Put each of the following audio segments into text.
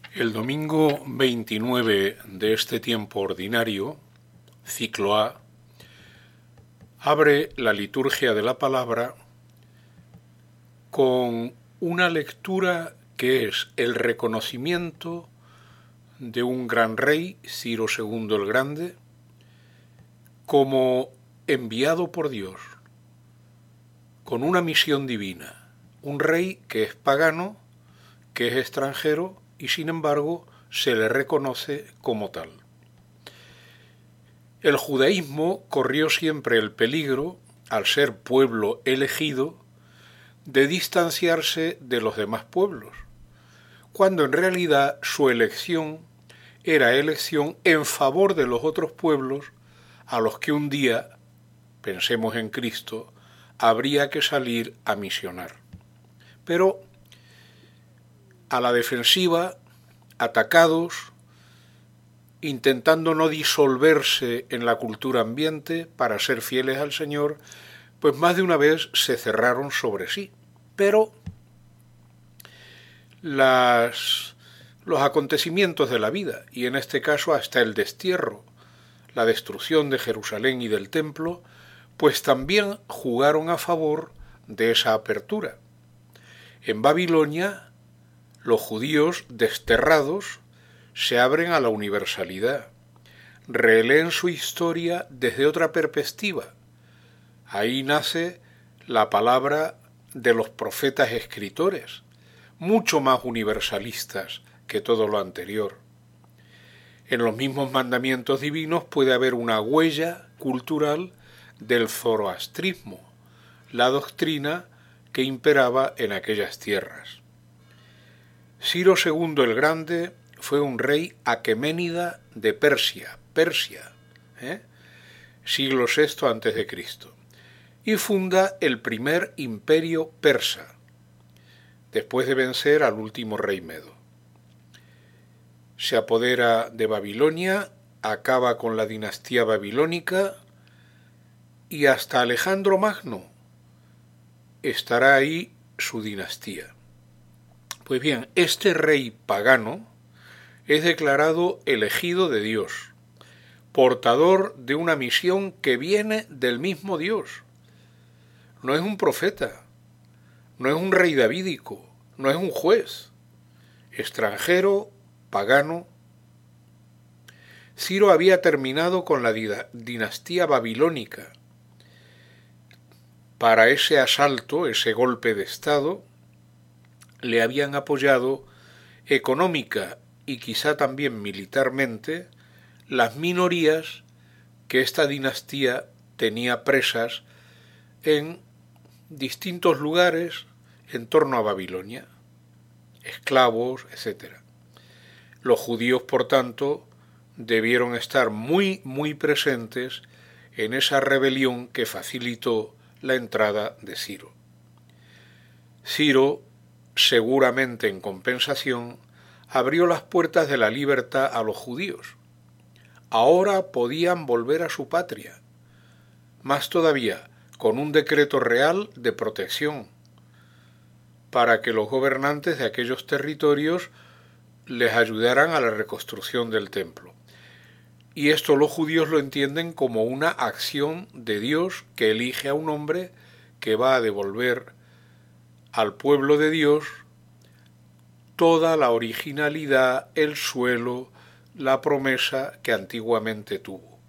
El domingo 29 de este tiempo ordinario, ciclo A, abre la liturgia de la palabra con una lectura que es el reconocimiento de un gran rey, Ciro II el Grande, como enviado por Dios, con una misión divina, un rey que es pagano, que es extranjero y sin embargo se le reconoce como tal. El judaísmo corrió siempre el peligro, al ser pueblo elegido, de distanciarse de los demás pueblos, cuando en realidad su elección era elección en favor de los otros pueblos a los que un día, pensemos en Cristo, habría que salir a misionar. Pero a la defensiva, atacados, intentando no disolverse en la cultura ambiente para ser fieles al Señor, pues más de una vez se cerraron sobre sí. Pero los acontecimientos de la vida, y en este caso hasta el destierro, la destrucción de Jerusalén y del templo, pues también jugaron a favor de esa apertura. En Babilonia, los judíos desterrados se abren a la universalidad, releen su historia desde otra perspectiva. Ahí nace la palabra de los profetas escritores, mucho más universalistas que todo lo anterior. En los mismos mandamientos divinos puede haber una huella cultural del zoroastrismo, la doctrina que imperaba en aquellas tierras. Ciro II el Grande fue un rey aqueménida de Persia, siglo VI a.C., y funda el primer imperio persa, después de vencer al último rey medo. Se apodera de Babilonia, acaba con la dinastía babilónica y hasta Alejandro Magno estará ahí su dinastía. Pues bien, este rey pagano es declarado elegido de Dios, portador de una misión que viene del mismo Dios. No es un profeta, no es un rey davídico, no es un juez, extranjero, pagano. Ciro había terminado con la dinastía babilónica. Para ese asalto, ese golpe de Estado, le habían apoyado económica y quizá también militarmente las minorías que esta dinastía tenía presas en distintos lugares en torno a Babilonia, esclavos, etc. Los judíos, por tanto, debieron estar muy presentes en esa rebelión que facilitó la entrada de Ciro. Ciro, seguramente en compensación, abrió las puertas de la libertad a los judíos. Ahora podían volver a su patria, más todavía con un decreto real de protección, para que los gobernantes de aquellos territorios les ayudaran a la reconstrucción del templo. Y esto los judíos lo entienden como una acción de Dios que elige a un hombre que va a devolver al pueblo de Dios toda la originalidad, el suelo, la promesa que antiguamente tuvo.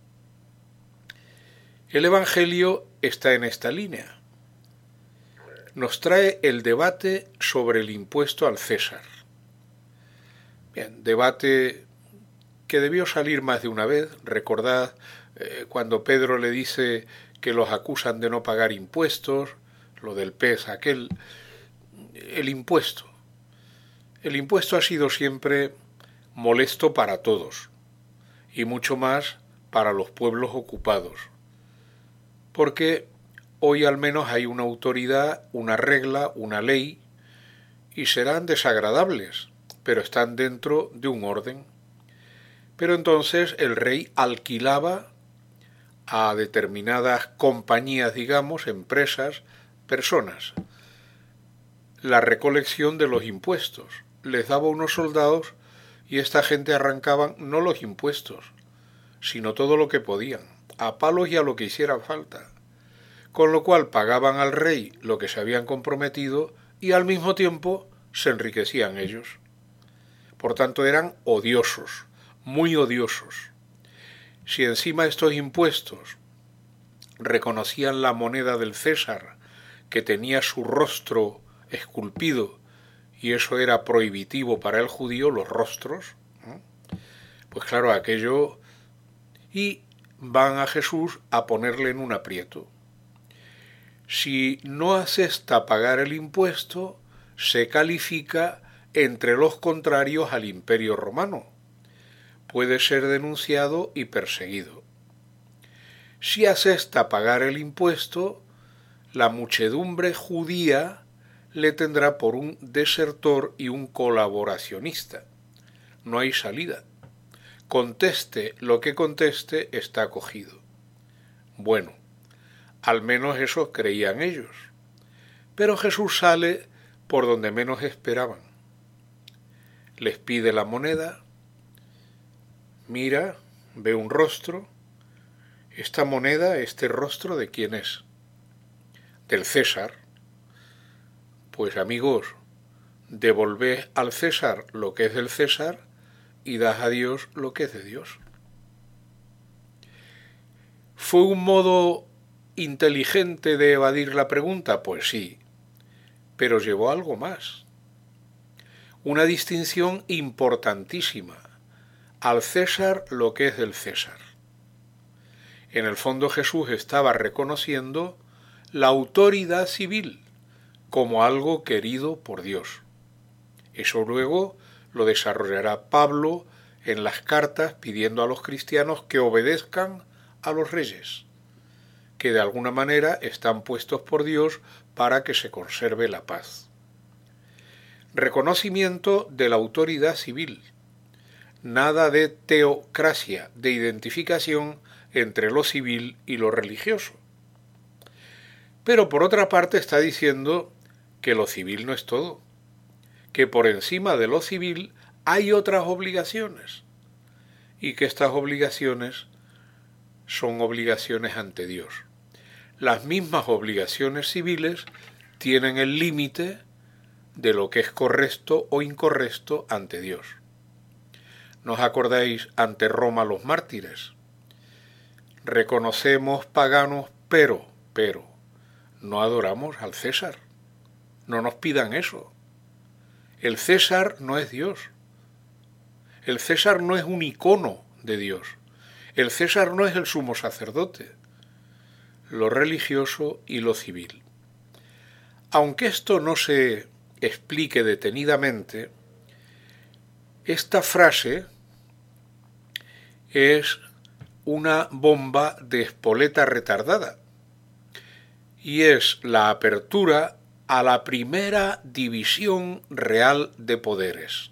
El Evangelio está en esta línea. Nos trae el debate sobre el impuesto al César. Bien, debate que debió salir más de una vez. Recordad cuando Pedro le dice que los acusan de no pagar impuestos, lo del pez aquel, el impuesto. El impuesto ha sido siempre molesto para todos, y mucho más para los pueblos ocupados, porque hoy al menos hay una autoridad, una regla, una ley, y serán desagradables, pero están dentro de un orden. Pero entonces el rey alquilaba a determinadas compañías, digamos, empresas, personas, la recolección de los impuestos. les daba unos soldados y esta gente arrancaban no los impuestos, sino todo lo que podían, a palos y a lo que hiciera falta, con lo cual pagaban al rey lo que se habían comprometido y al mismo tiempo se enriquecían ellos. Por tanto eran odiosos, muy odiosos. Si encima estos impuestos reconocían la moneda del César, que tenía su rostro esculpido, y eso era prohibitivo para el judío, los rostros, pues claro, aquello, y van a Jesús a ponerle en un aprieto. Si no asesta pagar el impuesto, se califica entre los contrarios al Imperio Romano. Puede ser denunciado y perseguido. Si asesta pagar el impuesto, la muchedumbre judía le tendrá por un desertor y un colaboracionista. No hay salida. Conteste lo que conteste, está cogido. Bueno, al menos eso creían ellos. Pero Jesús sale por donde menos esperaban. Les pide la moneda, mira, ve un rostro. Esta moneda, este rostro, ¿de quién es? Del César. Pues amigos, devolved al César lo que es del César y dad a Dios lo que es de Dios. ¿Fue un modo inteligente de evadir la pregunta? Pues sí, pero llevó algo más. Una distinción importantísima. Al César lo que es del César. En el fondo Jesús estaba reconociendo la autoridad civil como algo querido por Dios. Eso luego lo desarrollará Pablo en las cartas pidiendo a los cristianos que obedezcan a los reyes, que de alguna manera están puestos por Dios para que se conserve la paz. Reconocimiento de la autoridad civil. Nada de teocracia, de identificación entre lo civil y lo religioso. Pero por otra parte está diciendo que lo civil no es todo, que por encima de lo civil hay otras obligaciones y que estas obligaciones son obligaciones ante Dios. Las mismas obligaciones civiles tienen el límite de lo que es correcto o incorrecto ante Dios. ¿No os acordáis ante Roma los mártires? Reconocemos paganos, pero no adoramos al César. No nos pidan eso. El César no es Dios. El César no es un icono de Dios. El César no es el sumo sacerdote. Lo religioso y lo civil. Aunque esto no se explique detenidamente, esta frase es una bomba de espoleta retardada y es la apertura a la primera división real de poderes.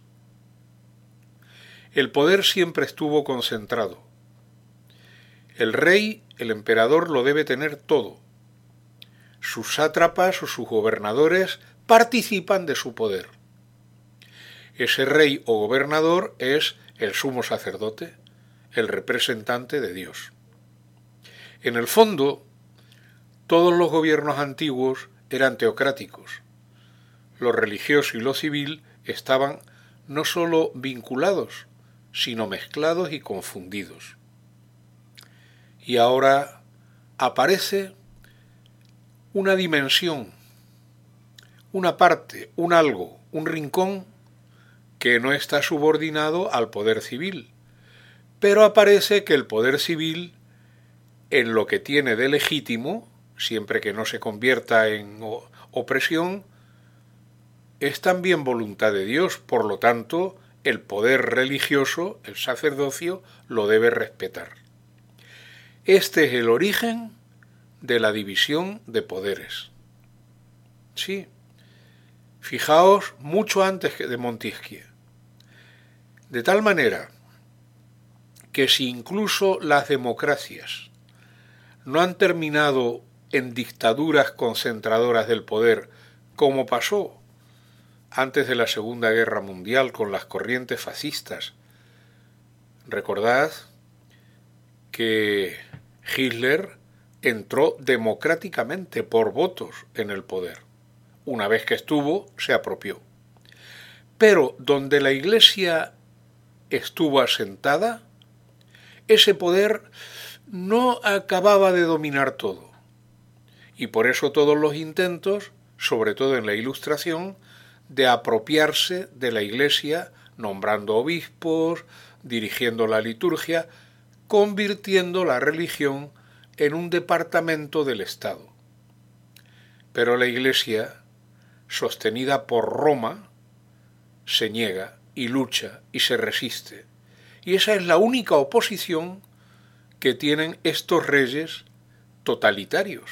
El poder siempre estuvo concentrado. El rey, el emperador, lo debe tener todo. Sus sátrapas o sus gobernadores participan de su poder. Ese rey o gobernador es el sumo sacerdote, el representante de Dios. En el fondo, todos los gobiernos antiguos eran teocráticos. Lo religioso y lo civil estaban no sólo vinculados, sino mezclados y confundidos. Y ahora aparece una dimensión, una parte, un algo, un rincón que no está subordinado al poder civil, pero aparece que el poder civil, en lo que tiene de legítimo, siempre que no se convierta en opresión, es también voluntad de Dios. Por lo tanto, el poder religioso, el sacerdocio, lo debe respetar. Este es el origen de la división de poderes. Sí, fijaos mucho antes que de Montesquieu. De tal manera que si incluso las democracias no han terminado en dictaduras concentradoras del poder, como pasó antes de la Segunda Guerra Mundial con las corrientes fascistas. Recordad que Hitler entró democráticamente por votos en el poder. Una vez que estuvo, se apropió. Pero donde la Iglesia estuvo asentada, ese poder no acababa de dominar todo. Y por eso todos los intentos, sobre todo en la Ilustración, de apropiarse de la Iglesia, nombrando obispos, dirigiendo la liturgia, convirtiendo la religión en un departamento del Estado. Pero la Iglesia, sostenida por Roma, se niega y lucha y se resiste. Y esa es la única oposición que tienen estos reyes totalitarios.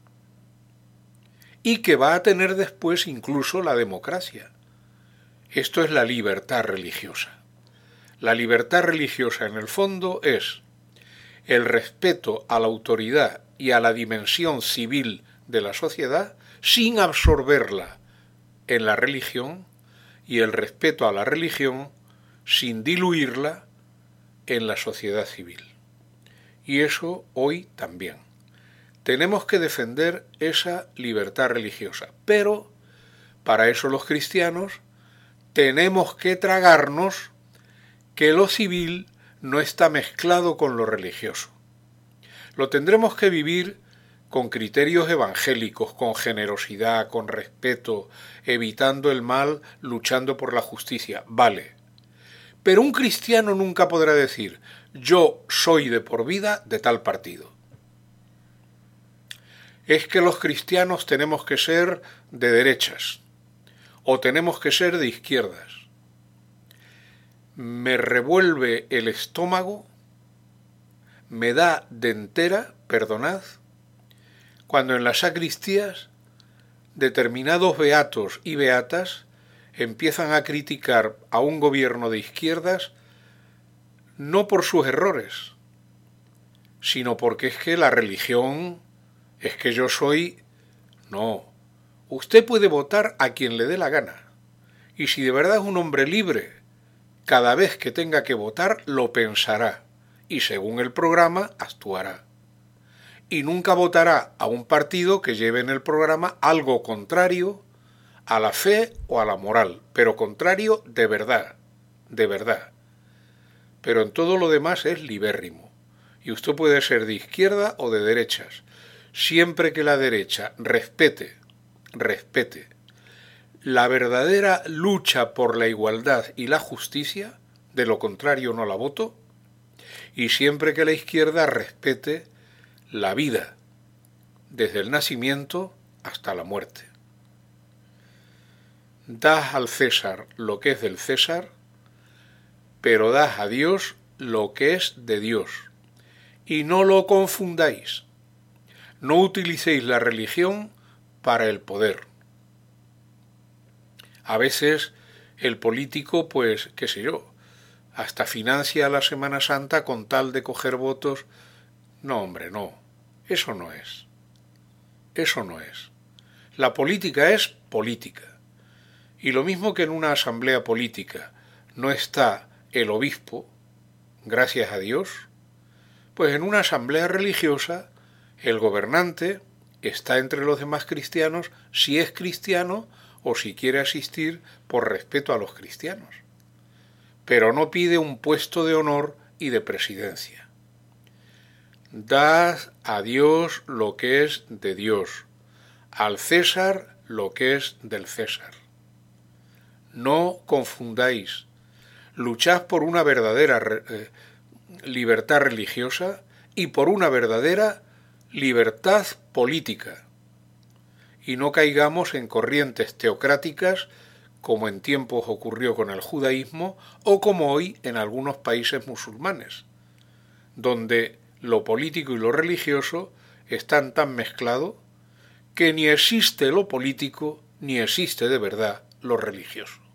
Y que va a tener después incluso la democracia. Esto es la libertad religiosa. La libertad religiosa en el fondo es el respeto a la autoridad y a la dimensión civil de la sociedad sin absorberla en la religión y el respeto a la religión sin diluirla en la sociedad civil. Y eso hoy también. Tenemos que defender esa libertad religiosa, pero para eso los cristianos tenemos que tragarnos que lo civil no está mezclado con lo religioso. Lo tendremos que vivir con criterios evangélicos, con generosidad, con respeto, evitando el mal, luchando por la justicia. Vale. Pero un cristiano nunca podrá decir, yo soy de por vida de tal partido. Es que los cristianos tenemos que ser de derechas o tenemos que ser de izquierdas. Me revuelve el estómago, me da dentera, perdonad, cuando en las sacristías determinados beatos y beatas empiezan a criticar a un gobierno de izquierdas no por sus errores, sino porque es que la religión, es que yo soy... No, usted puede votar a quien le dé la gana, y si de verdad es un hombre libre, cada vez que tenga que votar lo pensará, y según el programa actuará. Y nunca votará a un partido que lleve en el programa algo contrario a la fe o a la moral, pero contrario de verdad, de verdad. Pero en todo lo demás es libérrimo, y usted puede ser de izquierda o de derechas, siempre que la derecha respete la verdadera lucha por la igualdad y la justicia, de lo contrario no la voto, y siempre que la izquierda respete la vida, desde el nacimiento hasta la muerte. Das al César lo que es del César, pero das a Dios lo que es de Dios. Y no lo confundáis. No utilicéis la religión para el poder. A veces el político, pues, qué sé yo, hasta financia la Semana Santa con tal de coger votos. No, hombre, no. Eso no es. Eso no es. La política es política. Y lo mismo que en una asamblea política no está el obispo, gracias a Dios, pues en una asamblea religiosa el gobernante está entre los demás cristianos si es cristiano o si quiere asistir por respeto a los cristianos. Pero no pide un puesto de honor y de presidencia. Dad a Dios lo que es de Dios, al César lo que es del César. No confundáis. Luchad por una verdadera libertad religiosa y por una verdadera libertad política. Y no caigamos en corrientes teocráticas como en tiempos ocurrió con el judaísmo o como hoy en algunos países musulmanes, donde lo político y lo religioso están tan mezclados que ni existe lo político ni existe de verdad lo religioso.